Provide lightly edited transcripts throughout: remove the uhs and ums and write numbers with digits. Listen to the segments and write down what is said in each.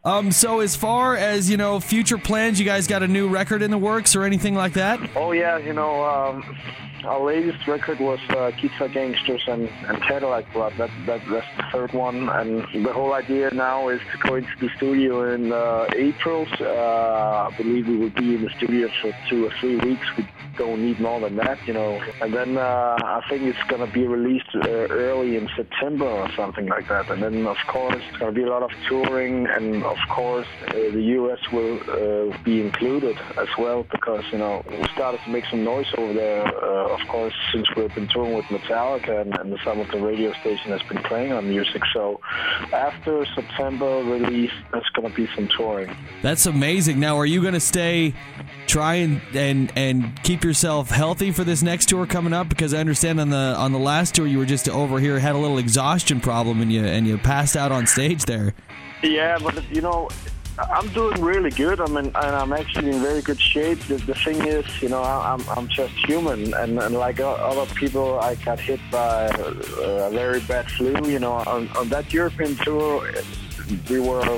So as far as, future plans, you guys got a new record in the works or anything like that? Oh, yeah, our latest record was Guitar Gangsters and Cadillac Blood. That's the third one. And the whole idea now is to go into the studio in April. I believe we will be in the studio for 2 or 3 weeks. We don't need more than that, And then I think it's going to be released early in September or something like that. And then, of course, it's going to be a lot of touring. And, of course, the U.S. will be included as well because, we started to make some noise over there, of course, since we've been touring with Metallica and some of the radio station has been playing our music. So after September release, there's going to be some touring. That's amazing. Now, are you going to try and keep yourself healthy for this next tour coming up? Because I understand on the last tour you were just over here, had a little exhaustion problem, and you passed out on stage there. Yeah, but I'm doing really good. And I'm actually in very good shape. The thing is, I'm just human, and like other people, I got hit by a very bad flu. On that European tour, we were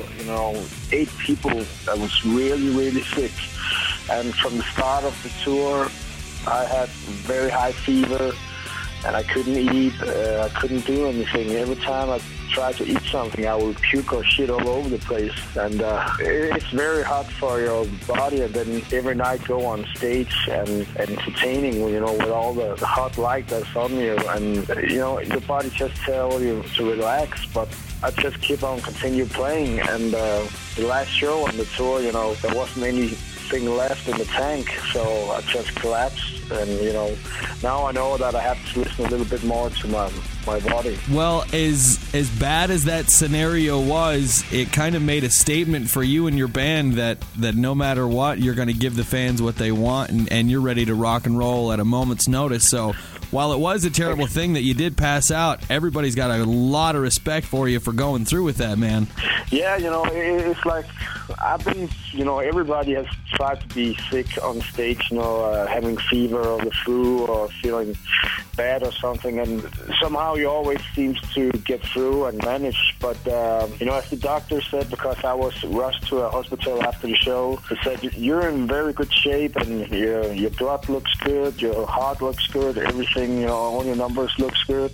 8 people that was really, really sick. And from the start of the tour, I had very high fever, and I couldn't eat. I couldn't do anything. Every time I tried to eat something, I would puke or shit all over the place. And it's very hard for your body. And then every night go on stage and entertaining, with all the hot light that's on you. And, the body just tells you to relax. But I just keep on continue playing. And the last show on the tour, there wasn't anything left in the tank. So I just collapsed. And, now I know that I have to listen a little bit more to my body. Well, as bad as that scenario was, it kind of made a statement for you and your band that no matter what, you're going to give the fans what they want, and you're ready to rock and roll at a moment's notice. So while it was a terrible thing that you did pass out, everybody's got a lot of respect for you for going through with that, man. Yeah, it's like I've been, everybody has tried to be sick on stage, having fever or the flu or feeling bad or something, and somehow you always seems to get through and manage. But, as the doctor said, because I was rushed to a hospital after the show, he said, you're in very good shape and your blood looks good, your heart looks good, everything, all your numbers looks good.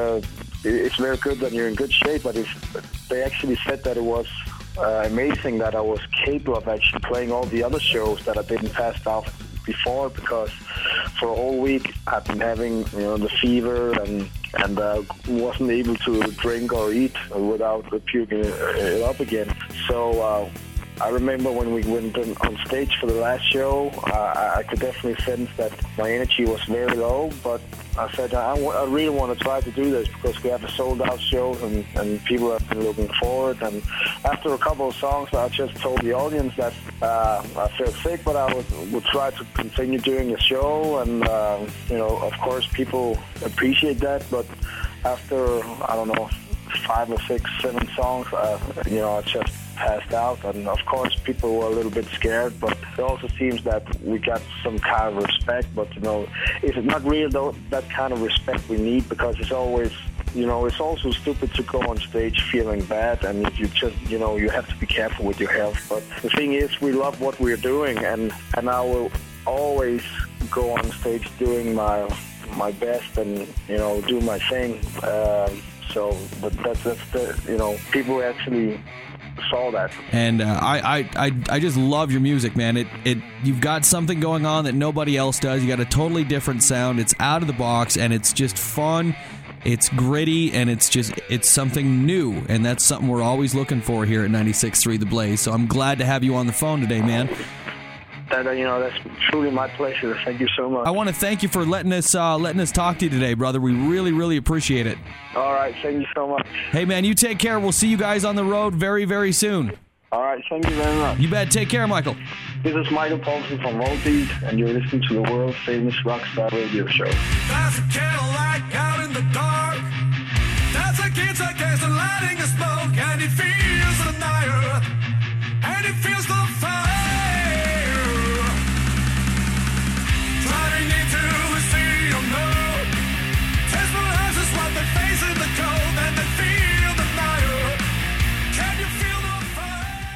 It's very good that you're in good shape, but they actually said that it was amazing that I was capable of actually playing all the other shows that I didn't pass out before, because for a whole week I've been having the fever and wasn't able to drink or eat without puking it up again. So I remember when we went on stage for the last show, I could definitely sense that my energy was very low, but I said I really want to try to do this because we have a sold-out show and people have been looking forward. And after a couple of songs, I just told the audience that I felt sick, but I would try to continue doing the show. And, of course, people appreciate that. But after, 5 or 6, 7 songs, I just passed out, and of course people were a little bit scared, but it also seems that we got some kind of respect, but it's not really that kind of respect we need, because it's always, it's also stupid to go on stage feeling bad, and if you just, you have to be careful with your health. But the thing is, we love what we're doing, and I will always go on stage doing my best and, do my thing. But that's the, people actually saw that. And I just love your music, man. You've got something going on that nobody else does. You got a totally different sound. It's out of the box, and it's just fun. It's gritty, and it's something new, and that's something we're always looking for here at 96.3 The Blaze. So I'm glad to have you on the phone today, man. That's truly my pleasure. Thank you so much. I want to thank you for letting us talk to you today, brother. We really, really appreciate it. All right, thank you so much. Hey, man, you take care. We'll see you guys on the road very, very soon. All right, thank you very much. You bet. Take care, Michael. This is Michael Poulsen from Volbeat, and you're listening to the world-famous Rockstar Radio Show. That's a Cadillac out in the dark. That's a kid's against the lighting of smoke, and it feels the night.